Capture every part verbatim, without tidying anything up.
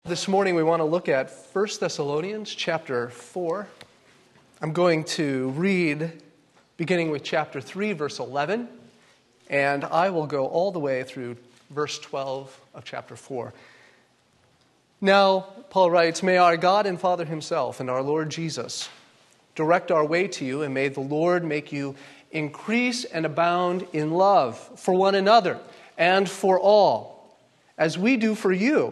This morning we want to look at First Thessalonians chapter four. I'm going to read beginning with chapter three, verse eleven, and I will go all the way through verse twelve of chapter four. Now, Paul writes, "May our God and Father himself and our Lord Jesus direct our way to you, and may the Lord make you increase and abound in love for one another and for all, as we do for you,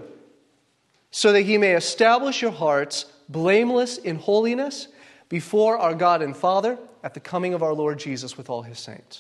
so that he may establish your hearts blameless in holiness before our God and Father at the coming of our Lord Jesus with all his saints.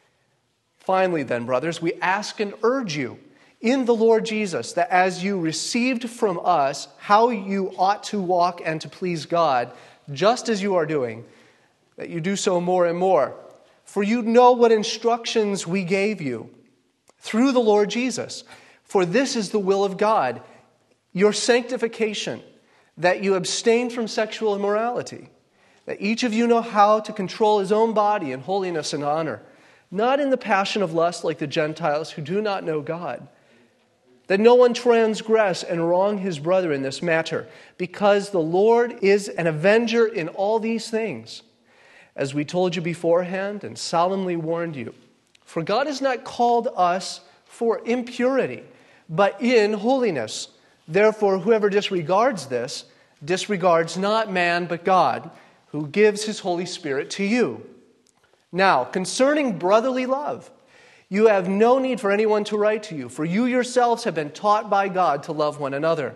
Finally then, brothers, we ask and urge you in the Lord Jesus that as you received from us how you ought to walk and to please God, just as you are doing, that you do so more and more. For you know what instructions we gave you through the Lord Jesus. For this is the will of God, your sanctification, that you abstain from sexual immorality, that each of you know how to control his own body in holiness and honor, not in the passion of lust like the Gentiles who do not know God, that no one transgress and wrong his brother in this matter, because the Lord is an avenger in all these things, as we told you beforehand and solemnly warned you. For God has not called us for impurity, but in holiness. Therefore, whoever disregards this, disregards not man but God, who gives his Holy Spirit to you. Now, concerning brotherly love, you have no need for anyone to write to you, for you yourselves have been taught by God to love one another.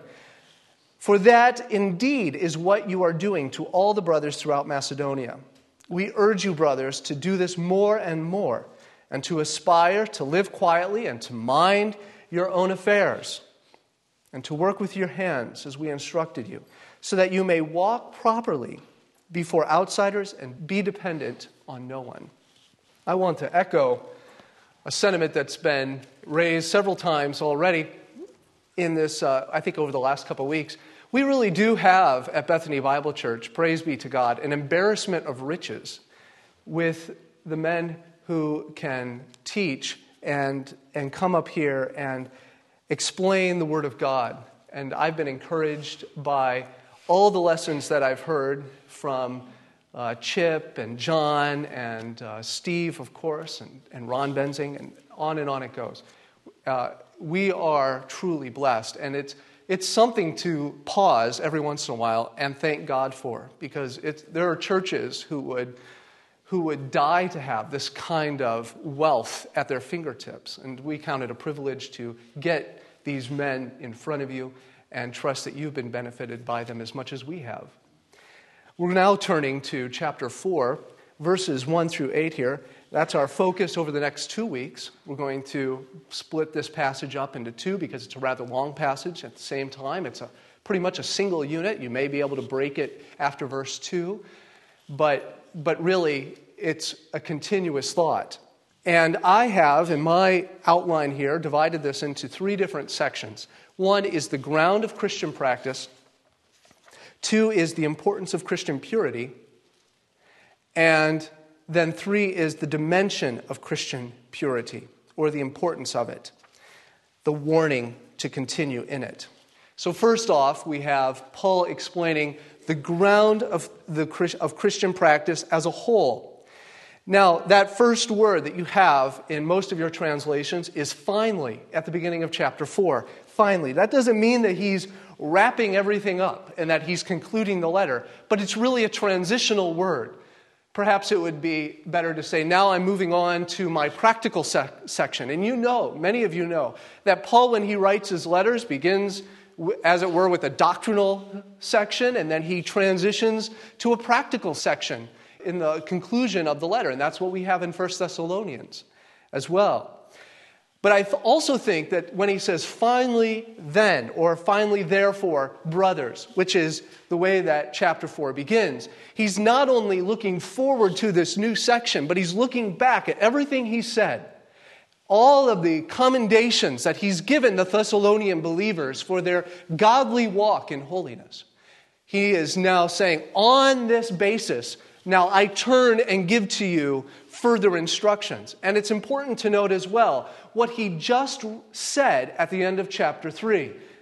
For that indeed is what you are doing to all the brothers throughout Macedonia. We urge you, brothers, to do this more and more, and to aspire to live quietly and to mind your own affairs, and to work with your hands as we instructed you, so that you may walk properly before outsiders and be dependent on no one." I want to echo a sentiment that's been raised several times already in this, uh, I think over the last couple of weeks. We really do have at Bethany Bible Church, praise be to God, an embarrassment of riches with the men who can teach and, and come up here and explain the Word of God. And I've been encouraged by all the lessons that I've heard from uh, Chip and John and uh, Steve, of course, and, and Ron Benzing, and on and on it goes. Uh, we are truly blessed, and it's it's something to pause every once in a while and thank God for, because it's, there are churches who would who would die to have this kind of wealth at their fingertips, and we count it a privilege to get these men in front of you and trust that you've been benefited by them as much as we have. We're now turning to chapter four, verses one through eight here. That's our focus over the next two weeks. We're going to split this passage up into two because it's a rather long passage. At the same time, it's a pretty much a single unit. You may be able to break it after verse two, but, but really it's a continuous thought. And I have, in my outline here, divided this into three different sections. One is the ground of Christian practice. Two is the importance of Christian purity. And then three is the dimension of Christian purity, or the importance of it, the warning to continue in it. So first off, we have Paul explaining the ground of, the, of Christian practice as a whole. Now, that first word that you have in most of your translations is finally, at the beginning of chapter four. Finally. That doesn't mean that he's wrapping everything up and that he's concluding the letter, but it's really a transitional word. Perhaps it would be better to say, now I'm moving on to my practical sec- section. And you know, many of you know, that Paul, when he writes his letters, begins, as it were, with a doctrinal section, and then he transitions to a practical section in the conclusion of the letter, and that's what we have in First Thessalonians as well. But I th- also think that when he says finally then, or finally therefore, brothers, which is the way that chapter four begins, he's not only looking forward to this new section, but he's looking back at everything he said, all of the commendations that he's given the Thessalonian believers for their godly walk in holiness. He is now saying, on this basis, now I turn and give to you further instructions. And it's important to note as well what he just said at the end of chapter three,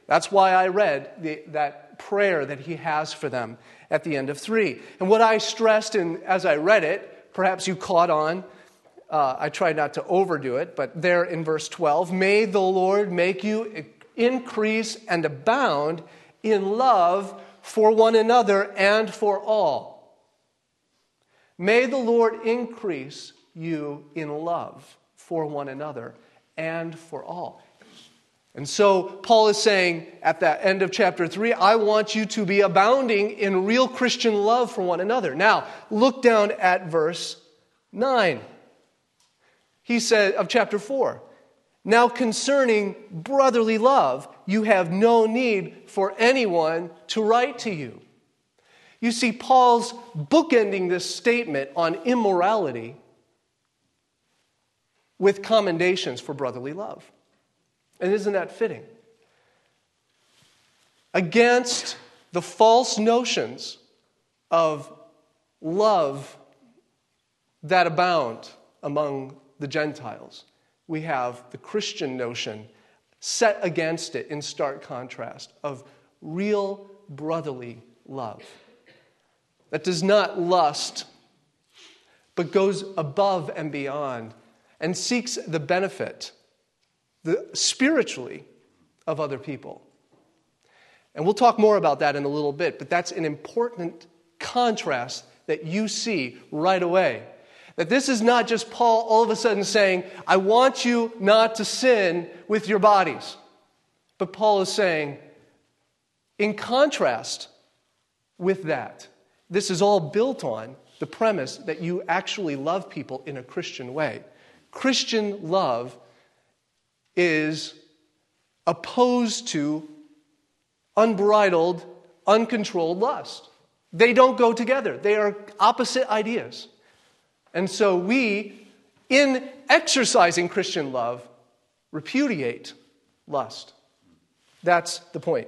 That's why I read the, that prayer that he has for them at the end of three. And what I stressed in, as I read it, perhaps you caught on, uh, I tried not to overdo it, but there in verse twelve, may the Lord make you increase and abound in love for one another and for all. May the Lord increase you in love for one another and for all. And so Paul is saying at the end of chapter three, I want you to be abounding in real Christian love for one another. Now, look down at verse nine. He said, of chapter four, now concerning brotherly love, you have no need for anyone to write to you. You see, Paul's bookending this statement on immorality with commendations for brotherly love. And isn't that fitting? Against the false notions of love that abound among the Gentiles, we have the Christian notion set against it in stark contrast of real brotherly love that does not lust, but goes above and beyond and seeks the benefit the, spiritually of other people. And we'll talk more about that in a little bit, but that's an important contrast that you see right away. That this is not just Paul all of a sudden saying, I want you not to sin with your bodies. But Paul is saying, in contrast with that, this is all built on the premise that you actually love people in a Christian way. Christian love is opposed to unbridled, uncontrolled lust. They don't go together. They are opposite ideas. And so we, in exercising Christian love, repudiate lust. That's the point.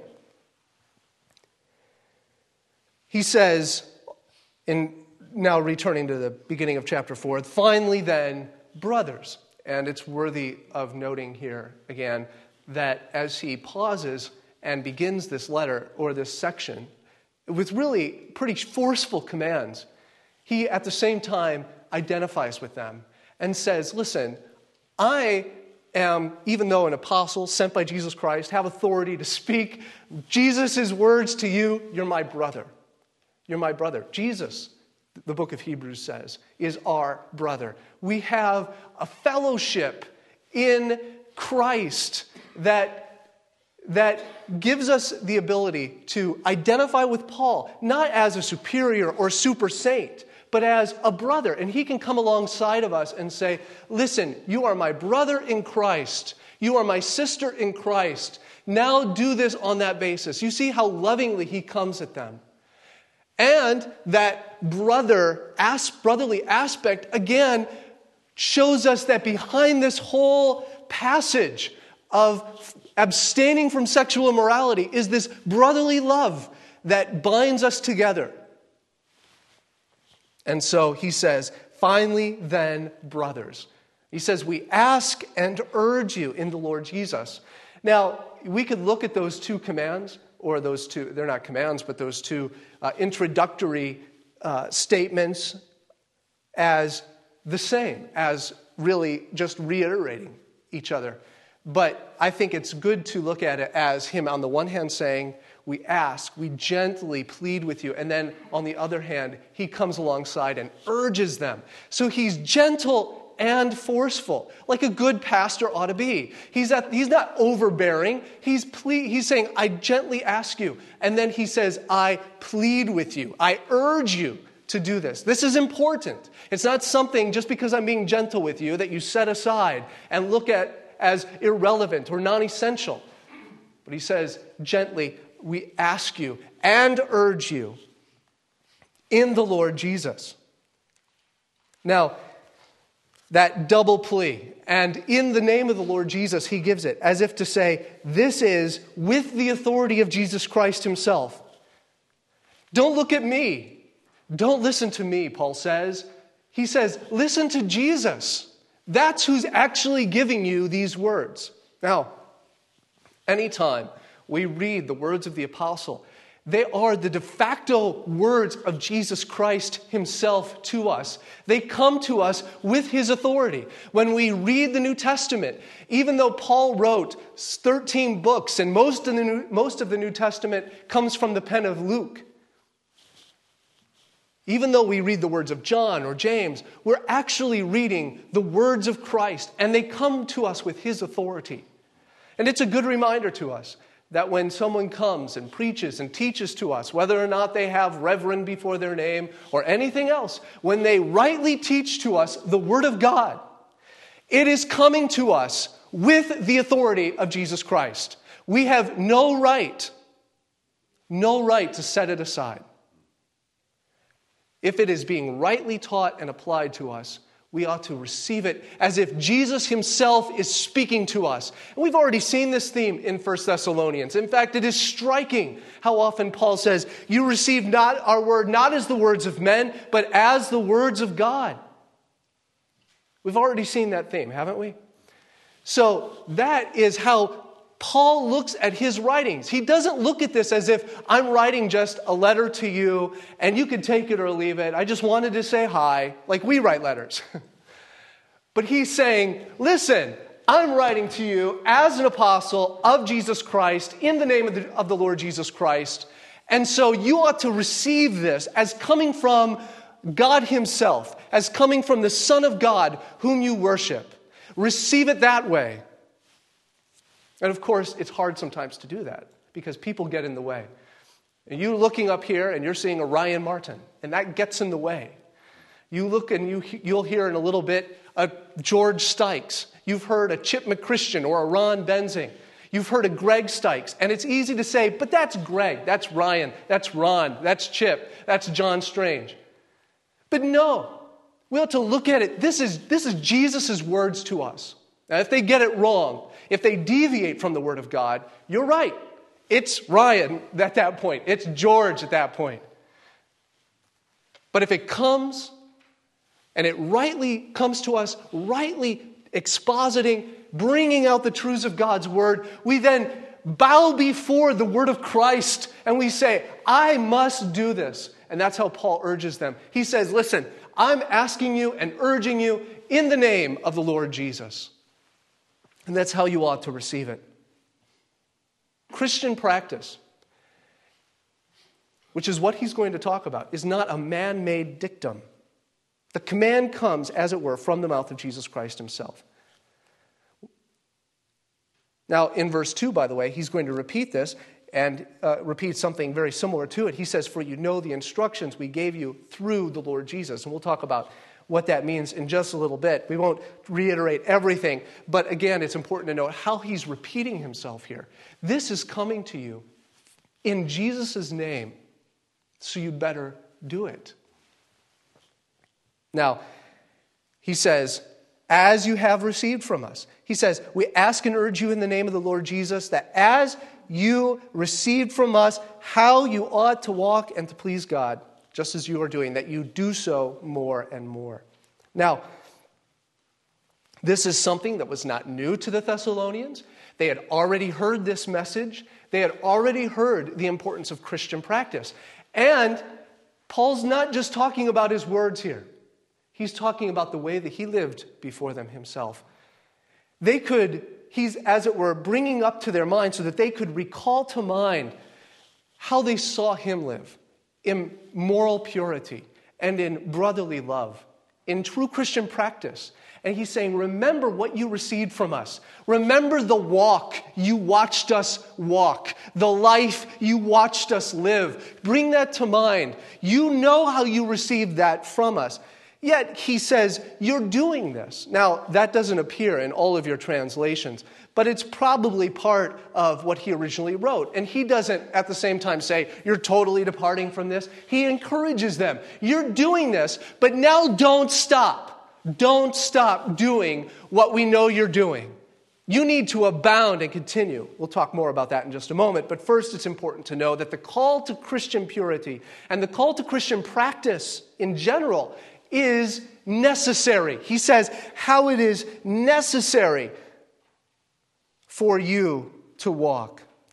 He says, in now returning to the beginning of chapter four, finally then, brothers. And it's worthy of noting here again that as he pauses and begins this letter or this section with really pretty forceful commands, he at the same time identifies with them and says, listen, I am, even though an apostle sent by Jesus Christ, have authority to speak Jesus' words to you, you're my brother. You're my brother. Jesus, the book of Hebrews says, is our brother. We have a fellowship in Christ that, that gives us the ability to identify with Paul, not as a superior or super saint, but as a brother. And he can come alongside of us and say, listen, you are my brother in Christ. You are my sister in Christ. Now do this on that basis. You see how lovingly he comes at them. And that brother, as, brotherly aspect, again, shows us that behind this whole passage of abstaining from sexual immorality is this brotherly love that binds us together. And so he says, finally then, brothers. He says, we ask and urge you in the Lord Jesus. Now, we could look at those two commands, or those two, they're not commands, but those two uh, introductory uh, statements as the same, as really just reiterating each other. But I think it's good to look at it as him on the one hand saying, we ask, we gently plead with you. And then on the other hand, he comes alongside and urges them. So he's gentle and forceful, like a good pastor ought to be. He's, at, he's not overbearing. He's, ple- he's saying, I gently ask you. And then he says, I plead with you. I urge you to do this. This is important. It's not something just because I'm being gentle with you that you set aside and look at as irrelevant or non-essential. But he says, gently, we ask you and urge you in the Lord Jesus. Now, that double plea, and in the name of the Lord Jesus, he gives it as if to say, this is with the authority of Jesus Christ himself. Don't look at me. Don't listen to me, Paul says. He says, listen to Jesus. That's who's actually giving you these words. Now, anytime we read the words of the apostle. They are the de facto words of Jesus Christ himself to us. They come to us with his authority. When we read the New Testament, even though Paul wrote thirteen books and most of the New, most of the New Testament comes from the pen of Luke, even though we read the words of John or James, we're actually reading the words of Christ, and they come to us with his authority. And it's a good reminder to us that when someone comes and preaches and teaches to us, whether or not they have reverend before their name or anything else, when they rightly teach to us the Word of God, it is coming to us with the authority of Jesus Christ. We have no right, no right to set it aside. If it is being rightly taught and applied to us, we ought to receive it as if Jesus himself is speaking to us. And we've already seen this theme in First Thessalonians. In fact, it is striking how often Paul says, you receive not our word not as the words of men, but as the words of God. We've already seen that theme, haven't we? So that is how Paul looks at his writings. He doesn't look at this as if I'm writing just a letter to you and you can take it or leave it. I just wanted to say hi, like we write letters. But he's saying, listen, I'm writing to you as an apostle of Jesus Christ in the name of the, of the Lord Jesus Christ. And so you ought to receive this as coming from God himself, as coming from the Son of God whom you worship. Receive it that way. And of course, it's hard sometimes to do that because people get in the way. And you looking up here and you're seeing a Ryan Martin, and that gets in the way. You look and you, you'll hear in a little bit a George Stikes. You've heard a Chip McChristian or a Ron Benzing. You've heard a Greg Stikes. And it's easy to say, but that's Greg, that's Ryan, that's Ron, that's Chip, that's John Strange. But no, we ought to look at it. This is, this is Jesus' words to us. Now, if they get it wrong, if they deviate from the Word of God, you're right. It's Ryan at that point. It's George at that point. But if it comes, and it rightly comes to us, rightly expositing, bringing out the truths of God's Word, we then bow before the Word of Christ, and we say, I must do this. And that's how Paul urges them. He says, listen, I'm asking you and urging you in the name of the Lord Jesus. And that's how you ought to receive it. Christian practice, which is what he's going to talk about, is not a man-made dictum. The command comes, as it were, from the mouth of Jesus Christ himself. Now, in verse two, by the way, he's going to repeat this and uh, repeat something very similar to it. He says, for you know the instructions we gave you through the Lord Jesus. And we'll talk about what that means in just a little bit. We won't reiterate everything, but again, it's important to note how he's repeating himself here. This is coming to you in Jesus' name, so you better do it. Now, he says, as you have received from us. He says, we ask and urge you in the name of the Lord Jesus that as you received from us how you ought to walk and to please God, just as you are doing, that you do so more and more. Now, this is something that was not new to the Thessalonians. They had already heard this message. They had already heard the importance of Christian practice. And Paul's not just talking about his words here. He's talking about the way that he lived before them himself. They could, he's, as it were, bringing up to their mind so that they could recall to mind how they saw him live in moral purity and in brotherly love, in true Christian practice. And he's saying, remember what you received from us. Remember the walk you watched us walk, the life you watched us live. Bring that to mind. You know how you received that from us. Yet he says, you're doing this. Now, that doesn't appear in all of your translations, but it's probably part of what he originally wrote. And he doesn't at the same time say, you're totally departing from this. He encourages them. You're doing this, but now don't stop. Don't stop doing what we know you're doing. You need to abound and continue. We'll talk more about that in just a moment. But first, it's important to know that the call to Christian purity and the call to Christian practice in general is necessary. He says how it is necessary for you to walk.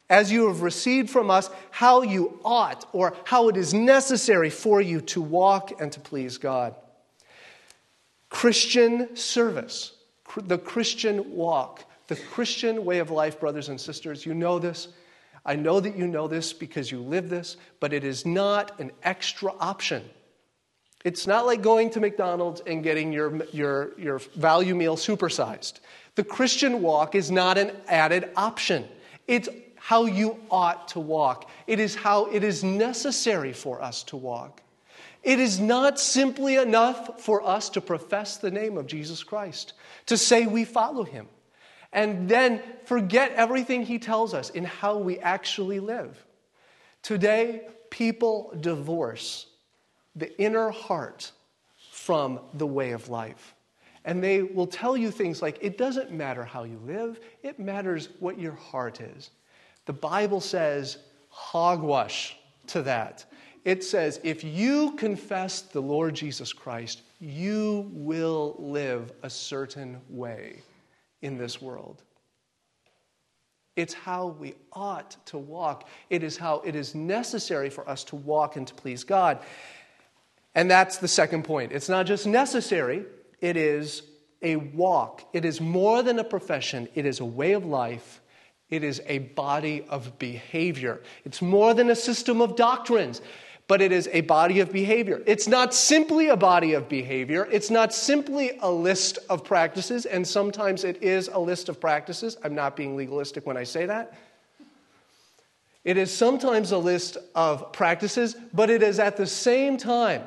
as you have received from us, how you ought, or how it is necessary for you to walk and to please God. Christian service, the Christian walk, the Christian way of life, brothers and sisters, you know this. I know that you know this because you live this, but it is not an extra option. It's not like going to McDonald's and getting your, your, your value meal supersized. The Christian walk is not an added option. It's how you ought to walk. It is how it is necessary for us to walk. It is not simply enough for us to profess the name of Jesus Christ, to say we follow him, and then forget everything he tells us in how we actually live. Today, people divorce the inner heart from the way of life. And they will tell you things like, it doesn't matter how you live, it matters what your heart is. The Bible says hogwash to that. It says, if you confess the Lord Jesus Christ, you will live a certain way in this world. It's how we ought to walk. It is how it is necessary for us to walk and to please God. And that's the second point. It's not just necessary, it is a walk. It is more than a profession. It is a way of life. It is a body of behavior. It's more than a system of doctrines, but it is a body of behavior. It's not simply a body of behavior. It's not simply a list of practices, and sometimes it is a list of practices. I'm not being legalistic when I say that. It is sometimes a list of practices, but it is at the same time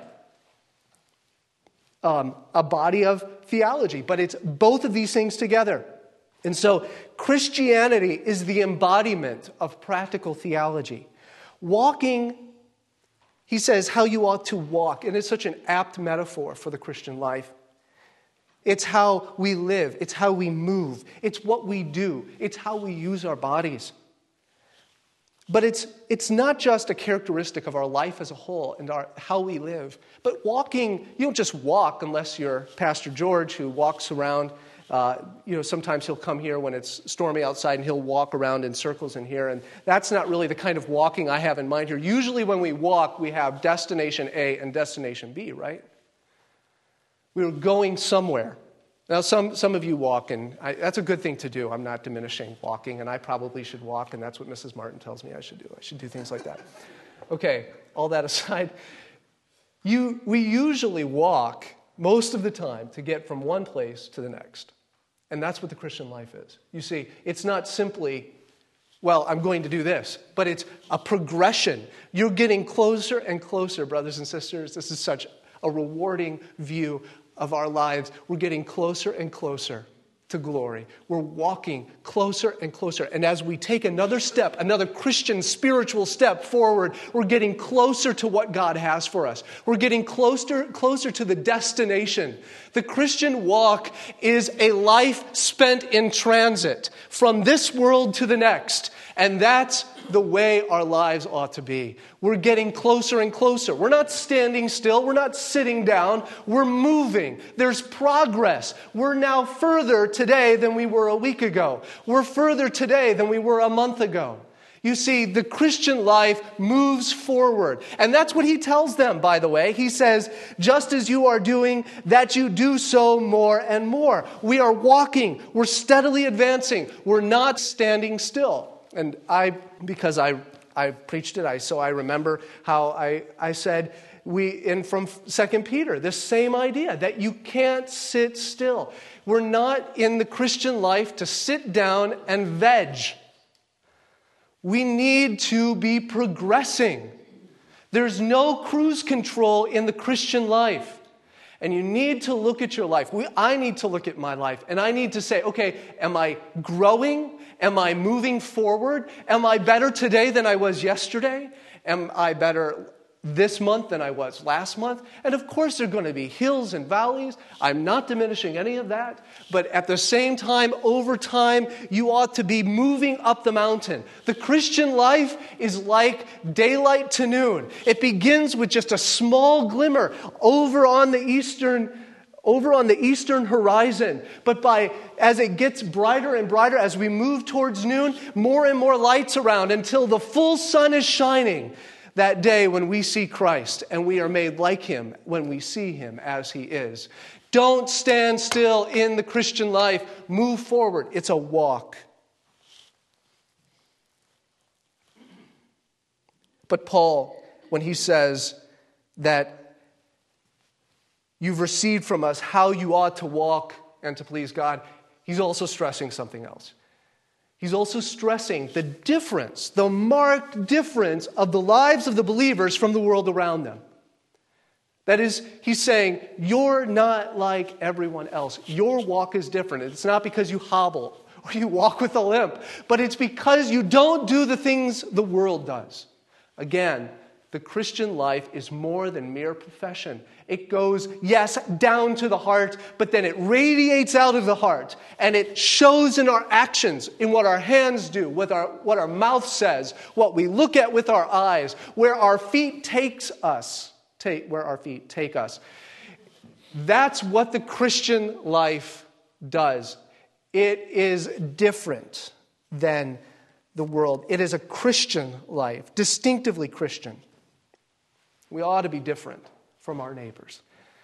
um, a body of theology. But it's both of these things together. And so Christianity is the embodiment of practical theology. Walking, he says, how you ought to walk. And it's such an apt metaphor for the Christian life. It's how we live. It's how we move. It's what we do. It's how we use our bodies. But it's it's not just a characteristic of our life as a whole and our, how we live. But walking, you don't just walk unless you're Pastor George who walks around. Uh, you know, sometimes he'll come here when it's stormy outside and he'll walk around in circles in here. And that's not really the kind of walking I have in mind here. Usually when we walk, we have destination A and destination B, right? We're going somewhere. Now, some, some of you walk, and I, that's a good thing to do. I'm not diminishing walking, and I probably should walk, and that's what Missus Martin tells me I should do. I should do things like that. Okay, all that aside, you, we usually walk most of the time to get from one place to the next. And that's what the Christian life is. You see, it's not simply, well, I'm going to do this, but it's a progression. You're getting closer and closer, brothers and sisters. This is such a rewarding view of our lives. We're getting closer and closer to glory. We're walking closer and closer. And as we take another step, another Christian spiritual step forward, we're getting closer to what God has for us. We're getting closer, closer to the destination. The Christian walk is a life spent in transit from this world to the next. And that's the way our lives ought to be. We're getting closer and closer. We're not standing still. We're not sitting down. We're moving. There's progress. We're now further today than we were a week ago. We're further today than we were a month ago. You see, the Christian life moves forward. And that's what he tells them, by the way. He says, just as you are doing, that you do so more and more. We are walking. We're steadily advancing. We're not standing still. And I, because I I preached it, I so I remember how I, I said, we in from Second Peter, this same idea, that you can't sit still. We're not in the Christian life to sit down and veg. We need to be progressing. There's no cruise control in the Christian life. And you need to look at your life. We, I need to look at my life. And I need to say, okay, am I growing? Am I moving forward? Am I better today than I was yesterday? Am I better this month than I was last month? And of course there are going to be hills and valleys. I'm not diminishing any of that. But at the same time, over time, you ought to be moving up the mountain. The Christian life is like daylight to noon. It begins with just a small glimmer over on the eastern over on the eastern horizon. But by as it gets brighter and brighter, as we move towards noon, more and more lights around until the full sun is shining that day when we see Christ and we are made like him when we see him as he is. Don't stand still in the Christian life. Move forward. It's a walk. But Paul, when he says that you've received from us how you ought to walk and to please God, he's also stressing something else. He's also stressing the difference, the marked difference of the lives of the believers from the world around them. That is, he's saying, you're not like everyone else. Your walk is different. It's not because you hobble or you walk with a limp, but it's because you don't do the things the world does. Again, the Christian life is more than mere profession. It goes, yes, down to the heart, but then it radiates out of the heart. And it shows in our actions, in what our hands do, with our, what our mouth says, what we look at with our eyes, where our feet takes us, take, where our feet take us. That's what the Christian life does. It is different than the world. It is a Christian life, distinctively Christian. We ought to be different from our neighbors.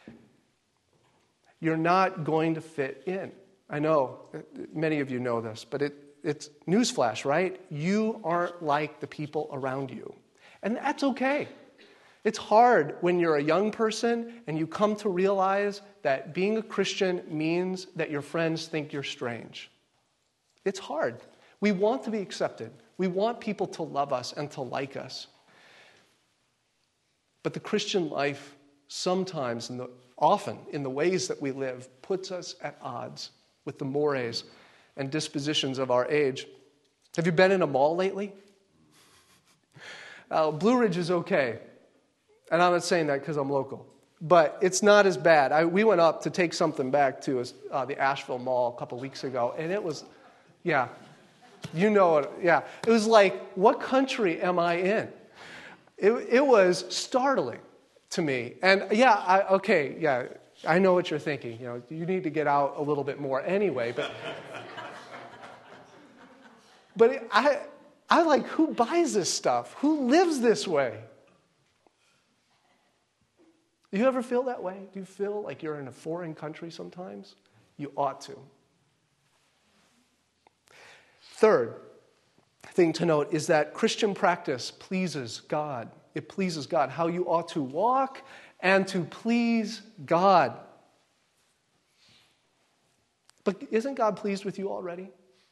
You're not going to fit in. I know, many of you know this, but it, it's newsflash, right? You aren't like the people around you. And that's okay. It's hard when you're a young person and you come to realize that being a Christian means that your friends think you're strange. It's hard. We want to be accepted. We want people to love us and to like us. But the Christian life sometimes, and often in the ways that we live, puts us at odds with the mores and dispositions of our age. Have you been in a mall lately? Uh, Blue Ridge is okay. And I'm not saying that because I'm local. But it's not as bad. I, we went up to take something back to uh, the Asheville Mall a couple weeks ago, and it was, yeah, you know it, yeah. It was like, what country am I in? It, it was startling to me. And yeah, I, okay, yeah, I know what you're thinking. You know, you need to get out a little bit more anyway. But, but it, I, I like, who buys this stuff? Who lives this way? Do you ever feel that way? Do you feel like you're in a foreign country sometimes? You ought to. Third thing to note is that Christian practice pleases God. It pleases God. How you ought to walk and to please God. But isn't God pleased with you already?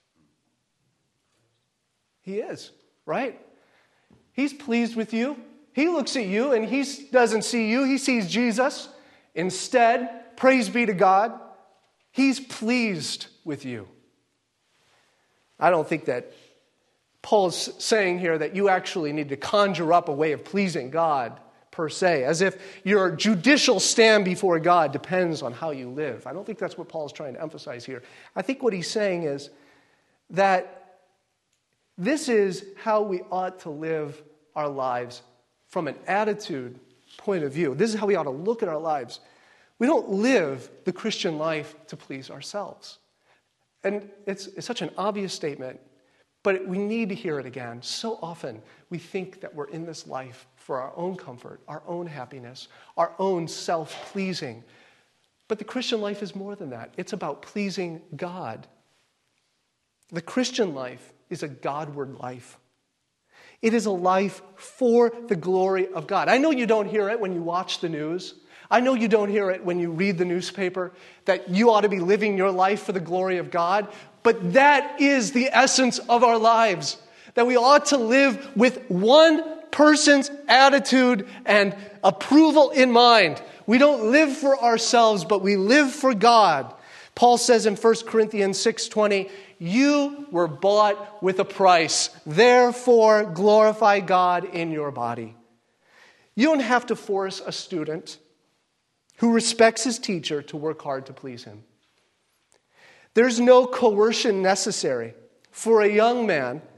He is, right? He's pleased with you. He looks at you and he doesn't see you. He sees Jesus. Instead, praise be to God, he's pleased with you. I don't think that Paul's saying here that you actually need to conjure up a way of pleasing God per se, as if your judicial stand before God depends on how you live. I don't think that's what Paul's trying to emphasize here. I think what he's saying is that this is how we ought to live our lives from an attitude point of view. This is how we ought to look at our lives. We don't live the Christian life to please ourselves. And it's, it's such an obvious statement, but we need to hear it again. So often we think that we're in this life for our own comfort, our own happiness, our own self-pleasing. But the Christian life is more than that. It's about pleasing God. The Christian life is a Godward life. It is a life for the glory of God. I know you don't hear it when you watch the news. I know you don't hear it when you read the newspaper, that you ought to be living your life for the glory of God. But that is the essence of our lives, that we ought to live with one person's attitude and approval in mind. We don't live for ourselves, but we live for God. Paul says in First Corinthians six twenty, you were bought with a price. Therefore, glorify God in your body. You don't have to force a student who respects his teacher to work hard to please him. There's no coercion necessary for a young man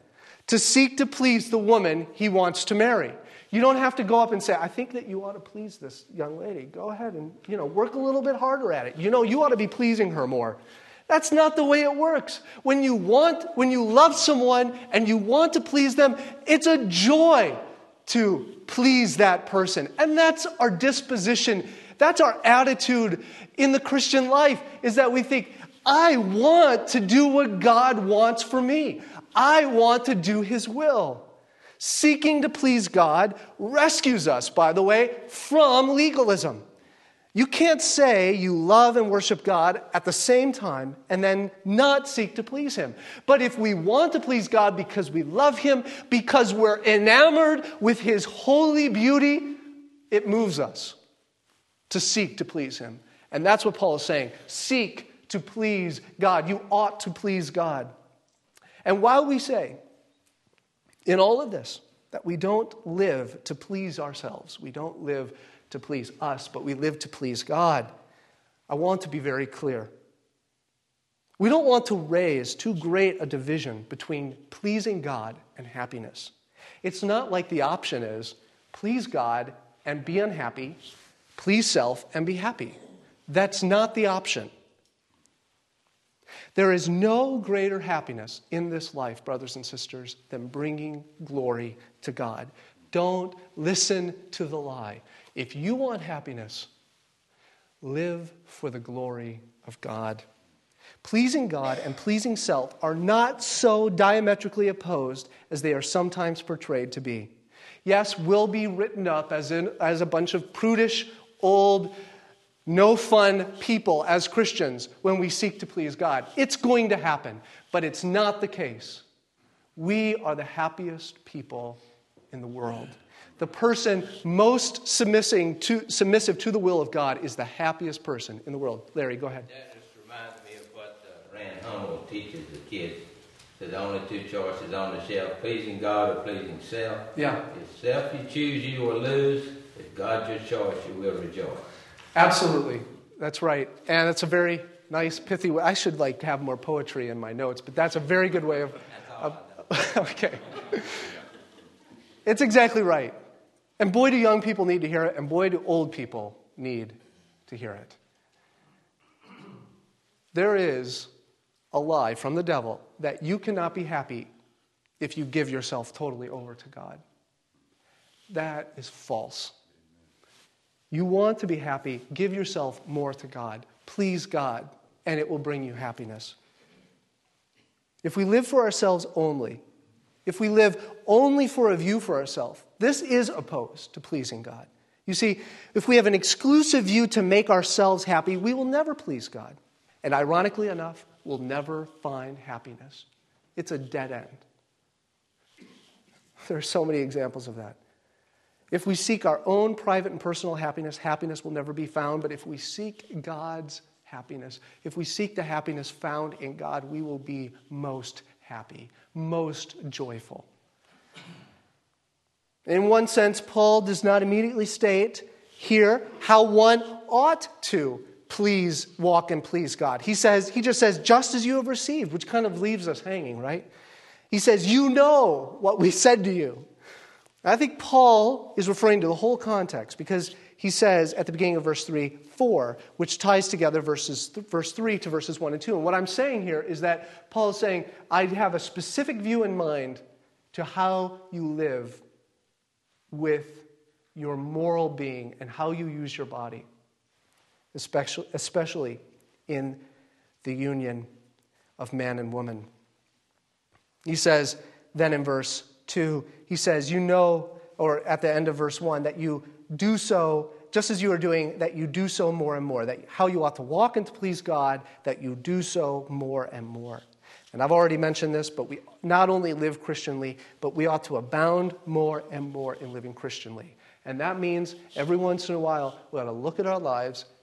to seek to please the woman he wants to marry. You don't have to go up and say, I think that you ought to please this young lady. Go ahead and, you know, work a little bit harder at it. You know, you ought to be pleasing her more. That's not the way it works. When you want, when you love someone and you want to please them, it's a joy to please that person. And that's our disposition. That's our attitude in the Christian life, is that we think, I want to do what God wants for me. I want to do His will. Seeking to please God rescues us, by the way, from legalism. You can't say you love and worship God at the same time and then not seek to please Him. But if we want to please God because we love Him, because we're enamored with His holy beauty, it moves us to seek to please Him. And that's what Paul is saying. Seek to please God. You ought to please God. And while we say, in all of this, that we don't live to please ourselves, we don't live to please us, but we live to please God, I want to be very clear. We don't want to raise too great a division between pleasing God and happiness. It's not like the option is please God and be unhappy, please self and be happy. That's not the option. There is no greater happiness in this life, brothers and sisters, than bringing glory to God. Don't listen to the lie. If you want happiness, live for the glory of God. Pleasing God and pleasing self are not so diametrically opposed as they are sometimes portrayed to be. Yes, we'll be written up as, in, as a bunch of prudish, old, no fun people as Christians when we seek to please God. It's going to happen, but it's not the case. We are the happiest people in the world. The person most submissive to, submissive to the will of God is the happiest person in the world. Larry, go ahead. That just reminds me of what uh, Rand Hummel teaches the kids. That the only two choices on the shelf, pleasing God or pleasing self. Yeah. If self you choose, you will lose. If God's your choice, you will rejoice. Absolutely. That's right. And it's a very nice, pithy way. I should like have more poetry in my notes, but that's a very good way of... of okay. It's exactly right. And boy, do young people need to hear it, and boy, do old people need to hear it. There is a lie from the devil that you cannot be happy if you give yourself totally over to God. That is false. You want to be happy, give yourself more to God. Please God, and it will bring you happiness. If we live for ourselves only, if we live only for a view for ourselves, this is opposed to pleasing God. You see, if we have an exclusive view to make ourselves happy, we will never please God. And ironically enough, we'll never find happiness. It's a dead end. There are so many examples of that. If we seek our own private and personal happiness, happiness will never be found. But if we seek God's happiness, if we seek the happiness found in God, we will be most happy, most joyful. In one sense, Paul does not immediately state here how one ought to please, walk and please God. He says, he just says, just as you have received, which kind of leaves us hanging, right? He says, you know what we said to you. I think Paul is referring to the whole context because he says at the beginning of verse three, for, which ties together verses verse three to verses one and two. And what I'm saying here is that Paul is saying, I have a specific view in mind to how you live with your moral being and how you use your body, especially, especially in the union of man and woman. He says then in verse two, he says, you know, or at the end of verse one, that you do so, just as you are doing, that you do so more and more, that how you ought to walk and to please God, that you do so more and more. And I've already mentioned this, but we not only live Christianly, but we ought to abound more and more in living Christianly. And that means every once in a while, we ought to look at our lives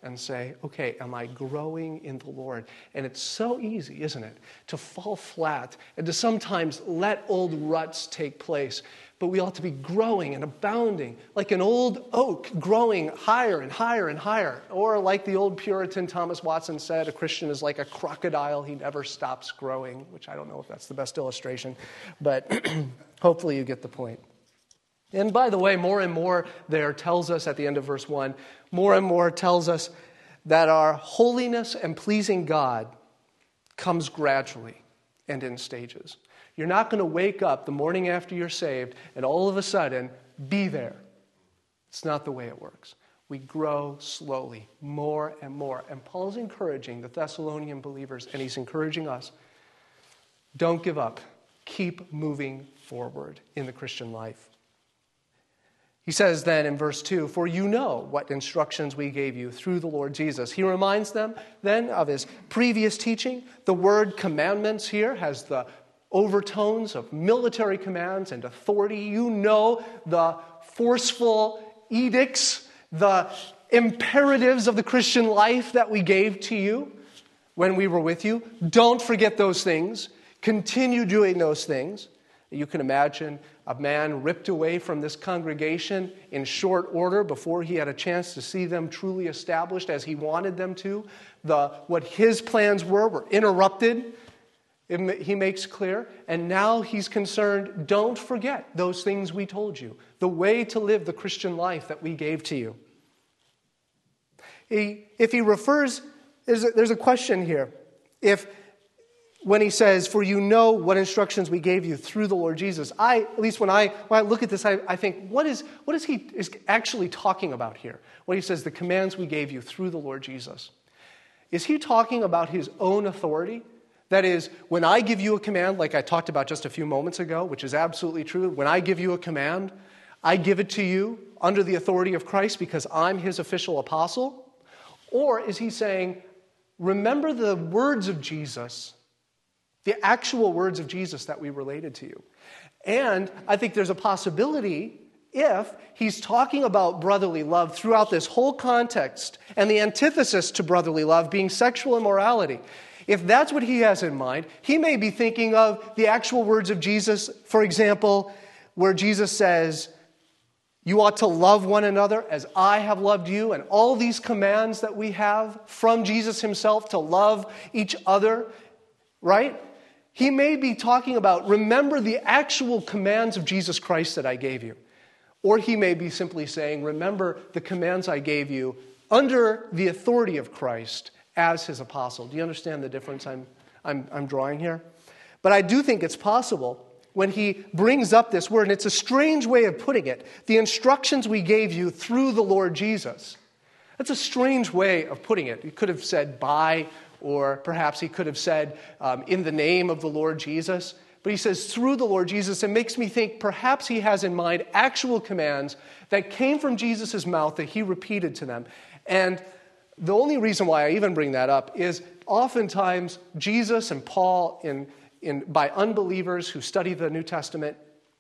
and say, okay, am I growing in the Lord? And it's so easy, isn't it, to fall flat and to sometimes let old ruts take place. But we ought to be growing and abounding, like an old oak growing higher and higher and higher. Or like the old Puritan Thomas Watson said, a Christian is like a crocodile. He never stops growing, which I don't know if that's the best illustration, but hopefully you get the point. And by the way, more and more there tells us at the end of verse one, more and more tells us that our holiness and pleasing God comes gradually and in stages. You're not going to wake up the morning after you're saved and all of a sudden be there. It's not the way it works. We grow slowly, more and more. And Paul's encouraging the Thessalonian believers, and he's encouraging us, don't give up. Keep moving forward in the Christian life. He says then in verse two, for you know what instructions we gave you through the Lord Jesus. He reminds them then of his previous teaching. The word commandments here has the overtones of military commands and authority. You know the forceful edicts, the imperatives of the Christian life that we gave to you when we were with you. Don't forget those things. Continue doing those things. You can imagine a man ripped away from this congregation in short order before he had a chance to see them truly established as he wanted them to. The, what his plans were were interrupted. It, he makes clear. And now he's concerned, don't forget those things we told you. The way to live the Christian life that we gave to you. He, if he refers, there's a, there's a question here. If When he says, for you know what instructions we gave you through the Lord Jesus. I, at least when I when I look at this, I, I think, what is what is he is actually talking about here? When he says, the commands we gave you through the Lord Jesus. Is he talking about his own authority? That is, when I give you a command, like I talked about just a few moments ago, which is absolutely true, when I give you a command, I give it to you under the authority of Christ because I'm his official apostle? Or is he saying, remember the words of Jesus, the actual words of Jesus that we related to you? And I think there's a possibility if he's talking about brotherly love throughout this whole context and the antithesis to brotherly love being sexual immorality. If that's what he has in mind, he may be thinking of the actual words of Jesus, for example, where Jesus says, you ought to love one another as I have loved you, and all these commands that we have from Jesus himself to love each other, right? He may be talking about, remember the actual commands of Jesus Christ that I gave you. Or he may be simply saying, remember the commands I gave you under the authority of Christ as his apostle. Do you understand the difference I'm, I'm, I'm drawing here? But I do think it's possible when he brings up this word, and it's a strange way of putting it, the instructions we gave you through the Lord Jesus. That's a strange way of putting it. He could have said by, or perhaps he could have said um, in the name of the Lord Jesus. But he says through the Lord Jesus. It makes me think perhaps he has in mind actual commands that came from Jesus' mouth that he repeated to them. And the only reason why I even bring that up is oftentimes Jesus and Paul, in, in, by unbelievers who study the New Testament,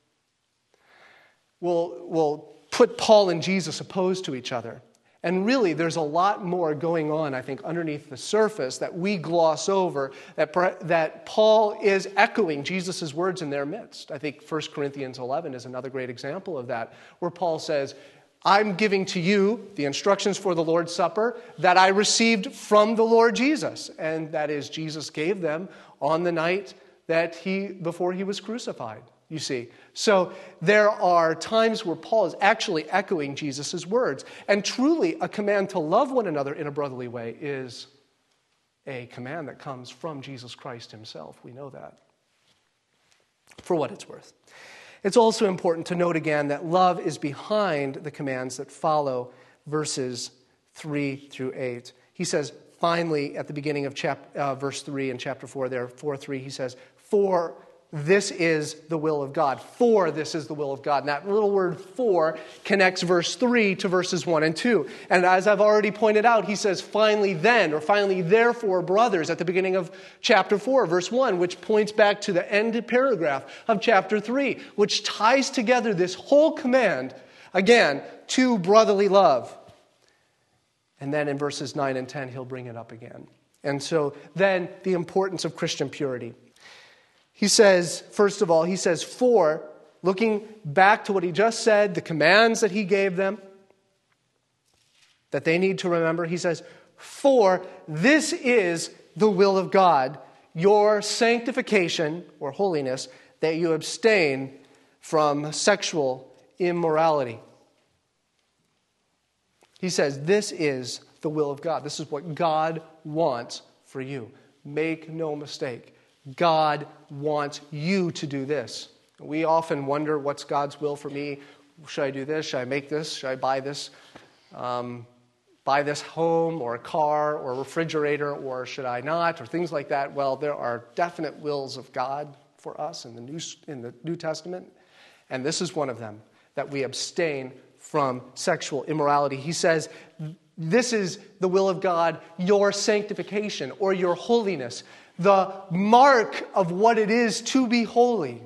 will, will put Paul and Jesus opposed to each other. And really, there's a lot more going on, I think, underneath the surface that we gloss over, that, that Paul is echoing Jesus' words in their midst. I think First Corinthians eleven is another great example of that, where Paul says, I'm giving to you the instructions for the Lord's Supper that I received from the Lord Jesus. And that is, Jesus gave them on the night that he, before he was crucified, you see. So there are times where Paul is actually echoing Jesus' words. And truly, a command to love one another in a brotherly way is a command that comes from Jesus Christ himself. We know that. For what it's worth. It's also important to note again that love is behind the commands that follow verses three through eight. He says, finally, at the beginning of chap- uh, verse three in chapter four, there, four three, he says, for this is the will of God. For this is the will of God. And that little word for connects verse three to verses one and two. And as I've already pointed out, he says, finally then, or finally therefore, brothers, at the beginning of chapter four, verse one, which points back to the end paragraph of chapter three, which ties together this whole command, again, to brotherly love. And then in verses nine and ten, he'll bring it up again. And so then the importance of Christian purity. He says, first of all, he says, for, looking back to what he just said, the commands that he gave them, that they need to remember, he says, for this is the will of God, your sanctification or holiness, that you abstain from sexual immorality. He says, this is the will of God. This is what God wants for you. Make no mistake. God wants you to do this. We often wonder, what's God's will for me? Should I do this? Should I make this? Should I buy this? Um, buy this home or a car or a refrigerator, or should I not? Or things like that. Well, there are definite wills of God for us in the New, in the New Testament. And this is one of them, that we abstain from sexual immorality. He says, this is the will of God, your sanctification or your holiness. The mark of what it is to be holy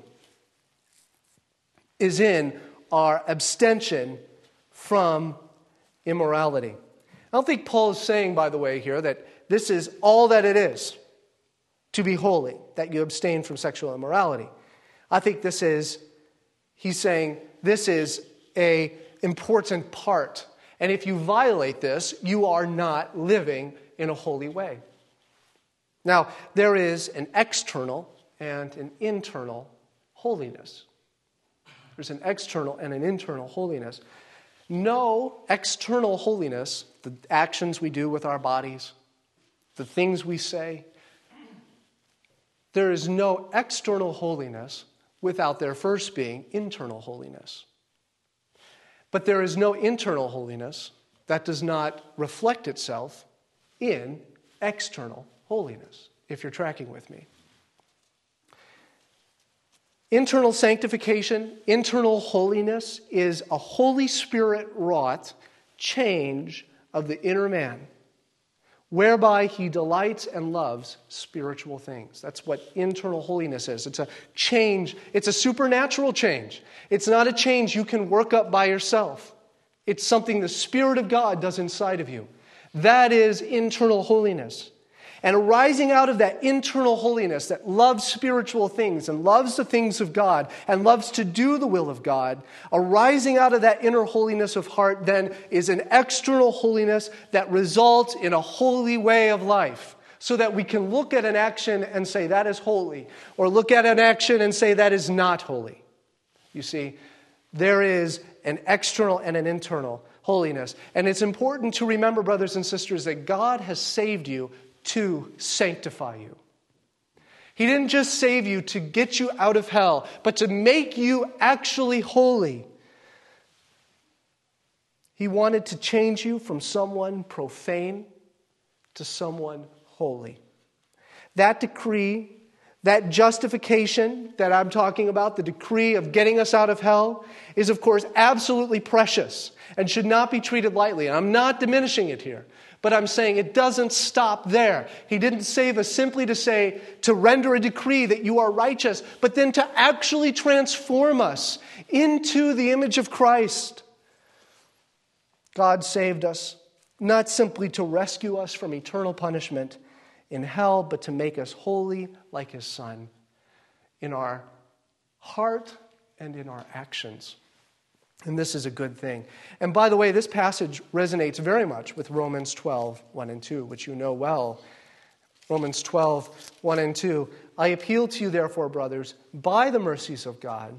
is in our abstention from immorality. I don't think Paul is saying, by the way, here that this is all that it is to be holy, that you abstain from sexual immorality. I think this is, he's saying, this is a important part. And if you violate this, you are not living in a holy way. Now, there is an external and an internal holiness. There's an external and an internal holiness. No external holiness, the actions we do with our bodies, the things we say, there is no external holiness without there first being internal holiness. But there is no internal holiness that does not reflect itself in external holiness, if you're tracking with me. Internal sanctification, internal holiness is a Holy Spirit-wrought change of the inner man, whereby he delights and loves spiritual things. That's what internal holiness is. It's a change. It's a supernatural change. It's not a change you can work up by yourself. It's something the Spirit of God does inside of you. That is internal holiness. And arising out of that internal holiness that loves spiritual things and loves the things of God and loves to do the will of God, arising out of that inner holiness of heart then is an external holiness that results in a holy way of life, so that we can look at an action and say that is holy, or look at an action and say that is not holy. You see, there is an external and an internal holiness. And it's important to remember, brothers and sisters, that God has saved you to sanctify you. He didn't just save you to get you out of hell, but to make you actually holy. He wanted to change you from someone profane to someone holy. That decree, that justification that I'm talking about, the decree of getting us out of hell, is of course absolutely precious and should not be treated lightly. And I'm not diminishing it here. But I'm saying it doesn't stop there. He didn't save us simply to say, to render a decree that you are righteous, but then to actually transform us into the image of Christ. God saved us not simply to rescue us from eternal punishment in hell, but to make us holy like His Son in our heart and in our actions. And this is a good thing. And by the way, this passage resonates very much with Romans twelve, one and two, which you know well. Romans twelve, one and two. I appeal to you, therefore, brothers, by the mercies of God,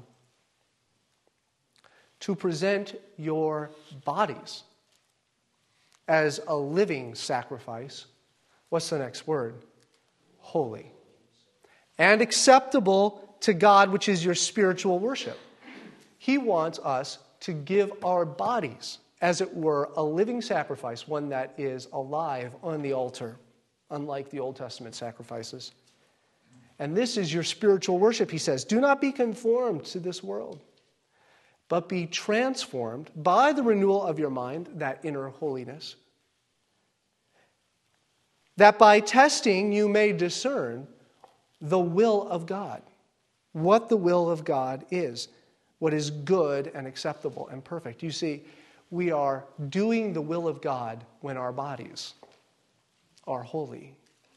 to present your bodies as a living sacrifice. What's the next word? Holy. And acceptable to God, which is your spiritual worship. He wants us to give our bodies, as it were, a living sacrifice, one that is alive on the altar, unlike the Old Testament sacrifices. And this is your spiritual worship, he says. Do not be conformed to this world, but be transformed by the renewal of your mind, that inner holiness, that by testing you may discern the will of God, what the will of God is, what is good and acceptable and perfect. You see, we are doing the will of God when our bodies are holy.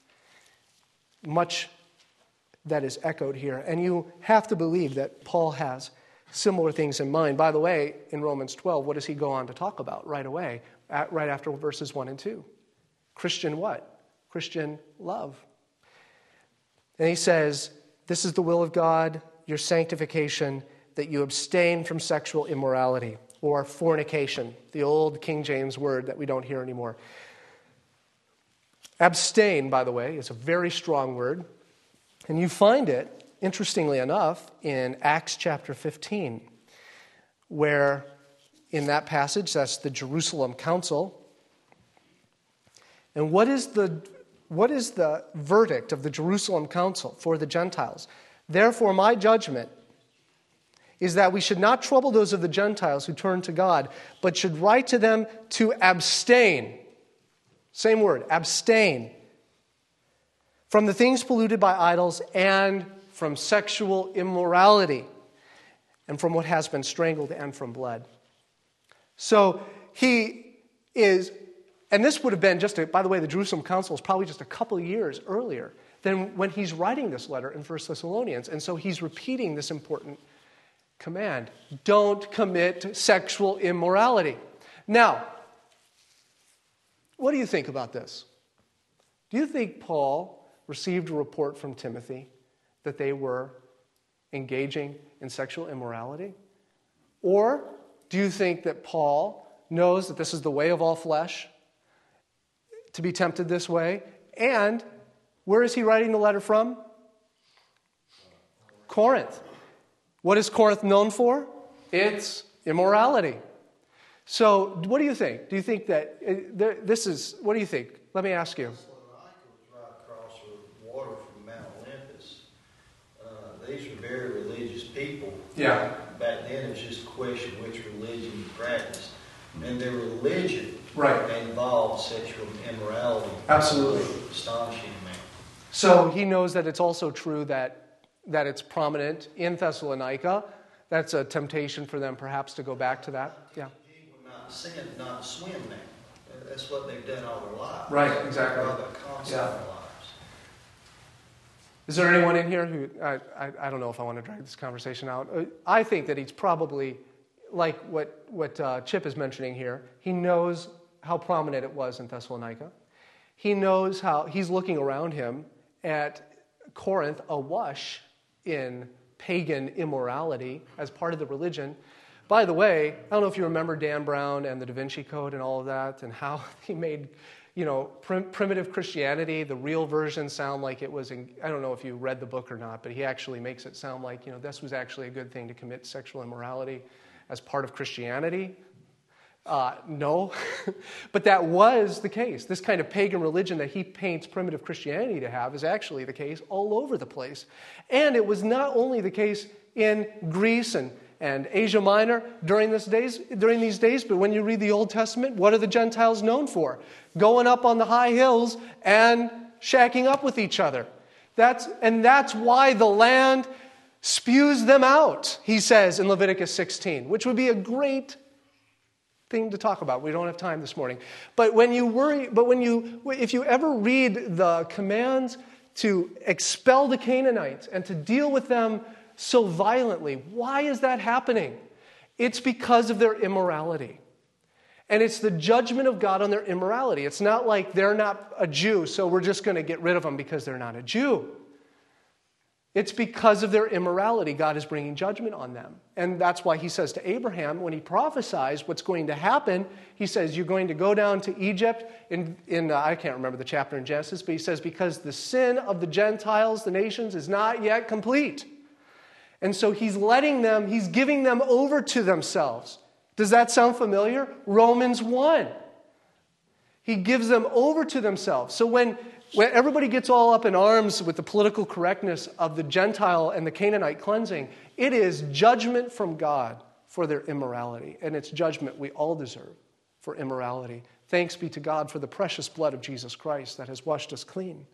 Much that is echoed here. And you have to believe that Paul has similar things in mind. By the way, in Romans twelve, what does he go on to talk about right away, at, right after verses one and two? Christian what? Christian love. And he says, this is the will of God, your sanctification, that you abstain from sexual immorality, or fornication, the old King James word that we don't hear anymore. Abstain, by the way, is a very strong word. And you find it, interestingly enough, in Acts chapter fifteen, where in that passage, that's the Jerusalem Council. And what is the what is the verdict of the Jerusalem Council for the Gentiles? Therefore, my judgment is that we should not trouble those of the Gentiles who turn to God, but should write to them to abstain. Same word, abstain. From the things polluted by idols and from sexual immorality and from what has been strangled and from blood. So he is, and this would have been just, a, by the way, the Jerusalem Council is probably just a couple of years earlier than when he's writing this letter in First Thessalonians. And so he's repeating this important command. Don't commit sexual immorality. Now, what do you think about this? Do you think Paul received a report from Timothy that they were engaging in sexual immorality? Or do you think that Paul knows that this is the way of all flesh, to be tempted this way? And where is he writing the letter from? Corinth. What is Corinth known for? It's immorality. So what do you think? Do you think that uh, this is, what do you think? Let me ask you. These were very religious people. Yeah. Back then, it was just a question which religion you practiced. And their religion right. involved sexual immorality. Absolutely. Astonishing me. So he knows that it's also true that, that it's prominent in Thessalonica. That's a temptation for them perhaps to go back to that. Yeah. Not sin, not swim now. That's what they've done all their lives. Right, exactly. All their concept yeah. of their lives. Is there anyone in here who, I, I, I don't know if I want to drag this conversation out. I think that he's probably, like what, what uh, Chip is mentioning here, he knows how prominent it was in Thessalonica. He knows how, he's looking around him at Corinth awash in pagan immorality as part of the religion. By the way, I don't know if you remember Dan Brown and the Da Vinci Code and all of that, and how he made, you know, prim- primitive Christianity, the real version, sound like it was, in, I don't know if you read the book or not, but he actually makes it sound like, you know, this was actually a good thing to commit sexual immorality as part of Christianity. Uh, no, but that was the case. This kind of pagan religion that he paints primitive Christianity to have is actually the case all over the place. And it was not only the case in Greece and and Asia Minor during, this days, during these days, but when you read the Old Testament, what are the Gentiles known for? Going up on the high hills and shacking up with each other. That's, and that's why the land spews them out, he says in Leviticus sixteen, which would be a great thing to talk about. We don't have time this morning. But when you worry, but when you, if you ever read the commands to expel the Canaanites and to deal with them so violently, why is that happening? It's because of their immorality. And it's the judgment of God on their immorality. It's not like they're not a Jew, so we're just going to get rid of them because they're not a Jew. It's because of their immorality God is bringing judgment on them. And that's why he says to Abraham, when he prophesies what's going to happen, he says, you're going to go down to Egypt. In, in uh, I can't remember the chapter in Genesis, but he says, because the sin of the Gentiles, the nations, is not yet complete. And so he's letting them, he's giving them over to themselves. Does that sound familiar? Romans one. He gives them over to themselves. So when, when everybody gets all up in arms with the political correctness of the Gentile and the Canaanite cleansing, it is judgment from God for their immorality. And it's judgment we all deserve for immorality. Thanks be to God for the precious blood of Jesus Christ that has washed us clean.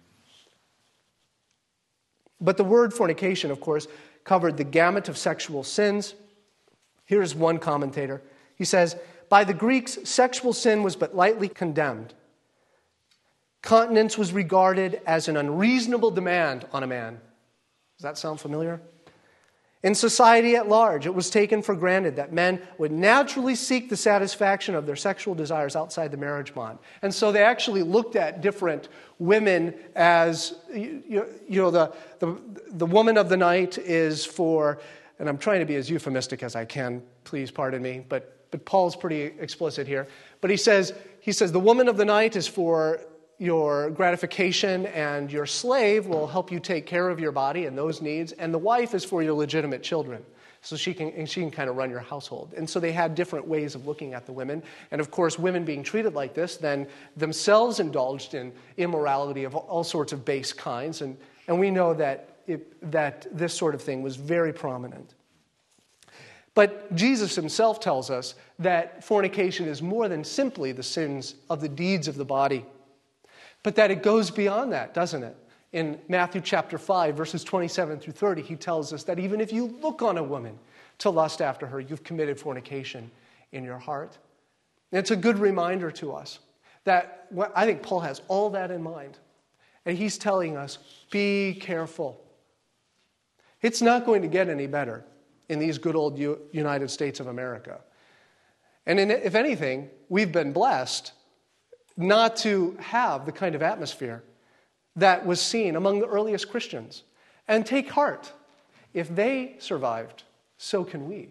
But the word fornication, of course, covered the gamut of sexual sins. Here's one commentator. He says, By the Greeks, sexual sin was but lightly condemned. Continence was regarded as an unreasonable demand on a man. Does that sound familiar? In society at large, it was taken for granted that men would naturally seek the satisfaction of their sexual desires outside the marriage bond. And so they actually looked at different women as, you, you know, the, the, the woman of the night is for, and I'm trying to be as euphemistic as I can, please pardon me, but, but Paul's pretty explicit here. But he says, he says the woman of the night is for your gratification, and your slave will help you take care of your body and those needs, and the wife is for your legitimate children, so she can she can kind of run your household. And so they had different ways of looking at the women, and of course women being treated like this then themselves indulged in immorality of all sorts of base kinds, and, and we know that it, that this sort of thing was very prominent. But Jesus himself tells us that fornication is more than simply the sins of the deeds of the body, but that it goes beyond that, doesn't it? In Matthew chapter five, verses twenty-seven through thirty, he tells us that even if you look on a woman to lust after her, you've committed fornication in your heart. And it's a good reminder to us that I think Paul has all that in mind. And he's telling us, be careful. It's not going to get any better in these good old U- United States of America. And in, if anything, we've been blessed not to have the kind of atmosphere that was seen among the earliest Christians. And take heart. If they survived, so can we.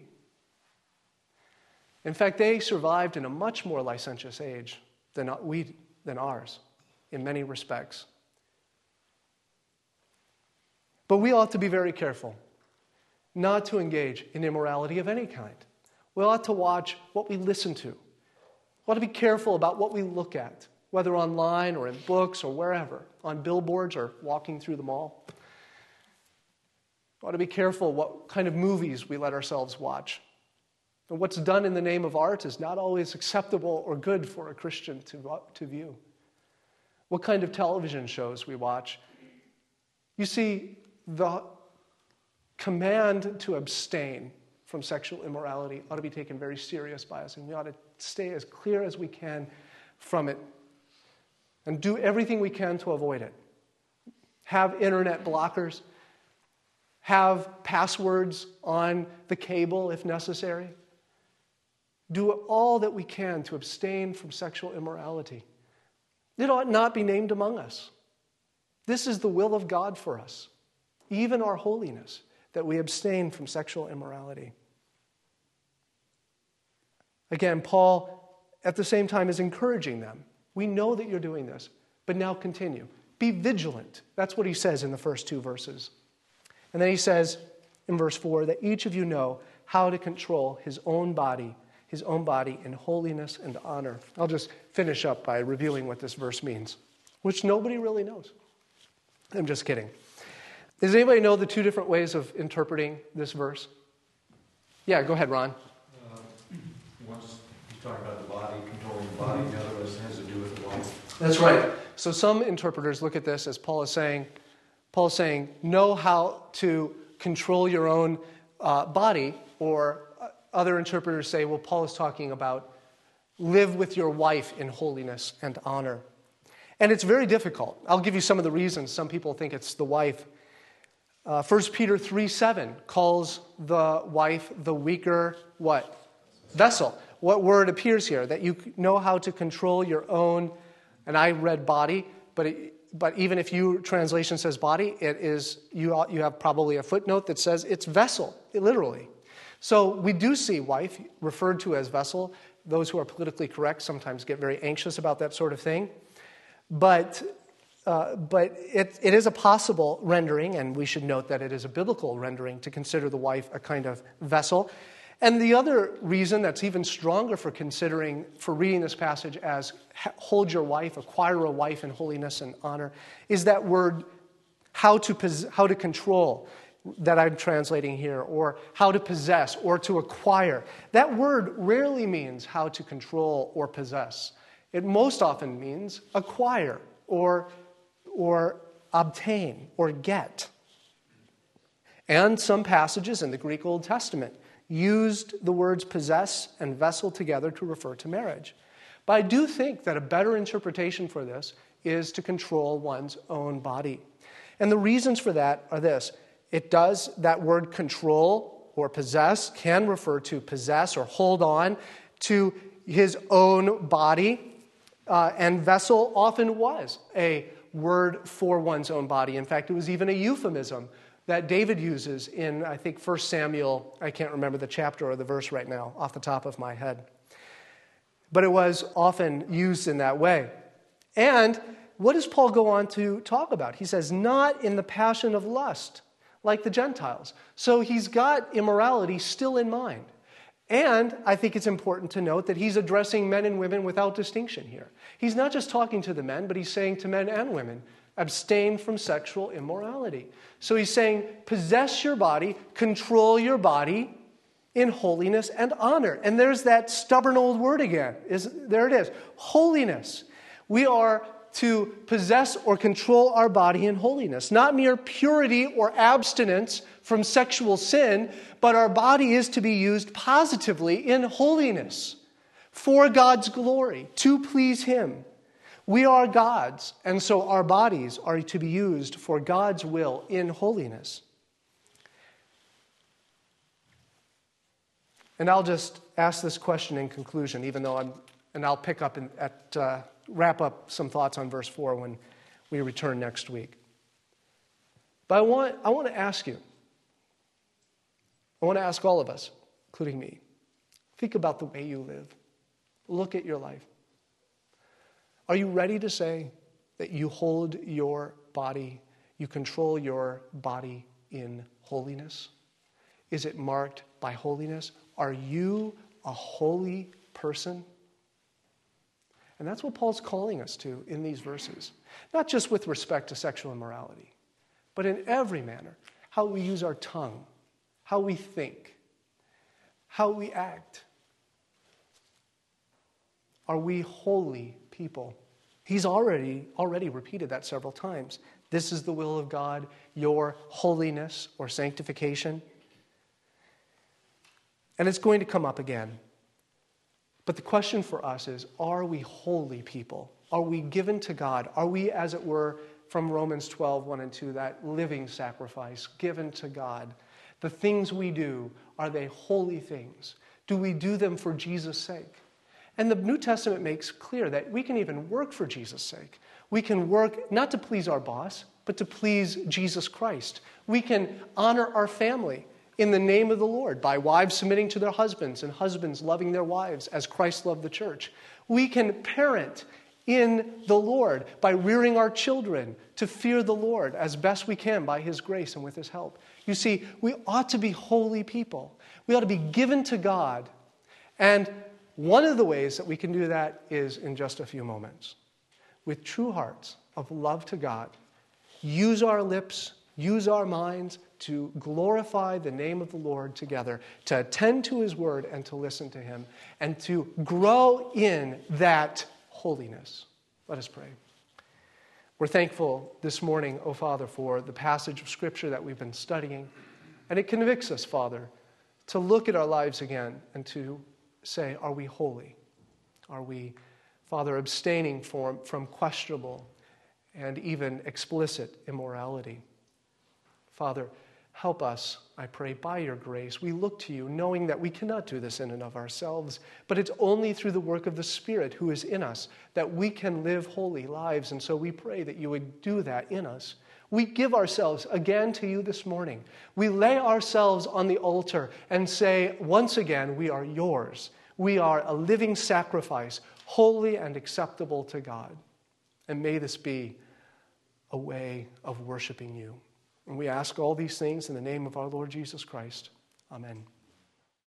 In fact, they survived in a much more licentious age than we than ours, in many respects. But we ought to be very careful not to engage in immorality of any kind. We ought to watch what we listen to. We ought to be careful about what we look at, whether online or in books or wherever, on billboards or walking through the mall. We ought to be careful what kind of movies we let ourselves watch. And what's done in the name of art is not always acceptable or good for a Christian to, to view. What kind of television shows we watch. You see, the command to abstain from sexual immorality ought to be taken very serious by us, and we ought to stay as clear as we can from it and do everything we can to avoid it. Have internet blockers. Have passwords on the cable if necessary. Do all that we can to abstain from sexual immorality. It ought not be named among us. This is the will of God for us, even our holiness, that we abstain from sexual immorality. Again, Paul, at the same time, is encouraging them. We know that you're doing this, but now continue. Be vigilant. That's what he says in the first two verses. And then he says in verse four that each of you know how to control his own body, his own body in holiness and honor. I'll just finish up by reviewing what this verse means, which nobody really knows. I'm just kidding. Does anybody know the two different ways of interpreting this verse? Yeah, go ahead, Ron. Uh, one's he's talking about the body, controlling the body. The other one has to do with the wife. That's right. So some interpreters look at this as Paul is saying, Paul is saying, know how to control your own uh, body, or other interpreters say, well, Paul is talking about live with your wife in holiness and honor. And it's very difficult. I'll give you some of the reasons. Some people think it's the wife. Uh, First Peter three seven calls the wife the weaker, what? Vessel. What word appears here? That you know how to control your own, and I read body, but it, but even if your translation says body, it is you you have probably a footnote that says it's vessel, literally. So we do see wife referred to as vessel. Those who are politically correct sometimes get very anxious about that sort of thing. But uh, but it, it is a possible rendering, and we should note that it is a biblical rendering to consider the wife a kind of vessel. And the other reason that's even stronger for considering, for reading this passage as hold your wife, acquire a wife in holiness and honor, is that word how to pos- how to control that I'm translating here, or how to possess, or to acquire. That word rarely means how to control or possess. It most often means acquire, or, or obtain, or get. And some passages in the Greek Old Testament used the words possess and vessel together to refer to marriage. But I do think that a better interpretation for this is to control one's own body. And the reasons for that are this. It does, that word control or possess can refer to possess or hold on to his own body. Uh, and vessel often was a word for one's own body. In fact, it was even a euphemism that David uses in, I think, First Samuel. I can't remember the chapter or the verse right now off the top of my head. But it was often used in that way. And what does Paul go on to talk about? He says, not in the passion of lust, like the Gentiles. So he's got immorality still in mind. And I think it's important to note that he's addressing men and women without distinction here. He's not just talking to the men, but he's saying to men and women, abstain from sexual immorality. So he's saying, possess your body, control your body in holiness and honor. And there's that stubborn old word again. Is, there it is, holiness. We are to possess or control our body in holiness. Not mere purity or abstinence from sexual sin, but our body is to be used positively in holiness for God's glory, to please Him. We are God's, and so our bodies are to be used for God's will in holiness. And I'll just ask this question in conclusion, even though I'm, and I'll pick up in, at, uh, wrap up some thoughts on verse four when we return next week. But I want, I want to ask you, I want to ask all of us, including me, think about the way you live. Look at your life. Are you ready to say that you hold your body, you control your body in holiness? Is it marked by holiness? Are you a holy person? And that's what Paul's calling us to in these verses. Not just with respect to sexual immorality, but in every manner. How we use our tongue, how we think, how we act. Are we holy people? He's already, already repeated that several times. This is the will of God, your holiness or sanctification. And it's going to come up again. But the question for us is, are we holy people? Are we given to God? Are we, as it were, from Romans twelve, one and two, that living sacrifice given to God? The things we do, are they holy things? Do we do them for Jesus' sake? And the New Testament makes clear that we can even work for Jesus' sake. We can work not to please our boss, but to please Jesus Christ. We can honor our family in the name of the Lord by wives submitting to their husbands and husbands loving their wives as Christ loved the church. We can parent in the Lord by rearing our children to fear the Lord as best we can by His grace and with His help. You see, we ought to be holy people. We ought to be given to God. And one of the ways that we can do that is in just a few moments. With true hearts of love to God, use our lips, use our minds to glorify the name of the Lord together, to attend to His word and to listen to Him, and to grow in that holiness. Let us pray. We're thankful this morning, O Father, for the passage of Scripture that we've been studying. And it convicts us, Father, to look at our lives again and to say, are we holy? Are we, Father, abstaining from, from questionable and even explicit immorality? Father, help us, I pray, by your grace. We look to you knowing that we cannot do this in and of ourselves, but it's only through the work of the Spirit who is in us that we can live holy lives. And so we pray that you would do that in us. We give ourselves again to you this morning. We lay ourselves on the altar and say, once again, we are yours. We are a living sacrifice, holy and acceptable to God. And may this be a way of worshiping you. And we ask all these things in the name of our Lord Jesus Christ. Amen.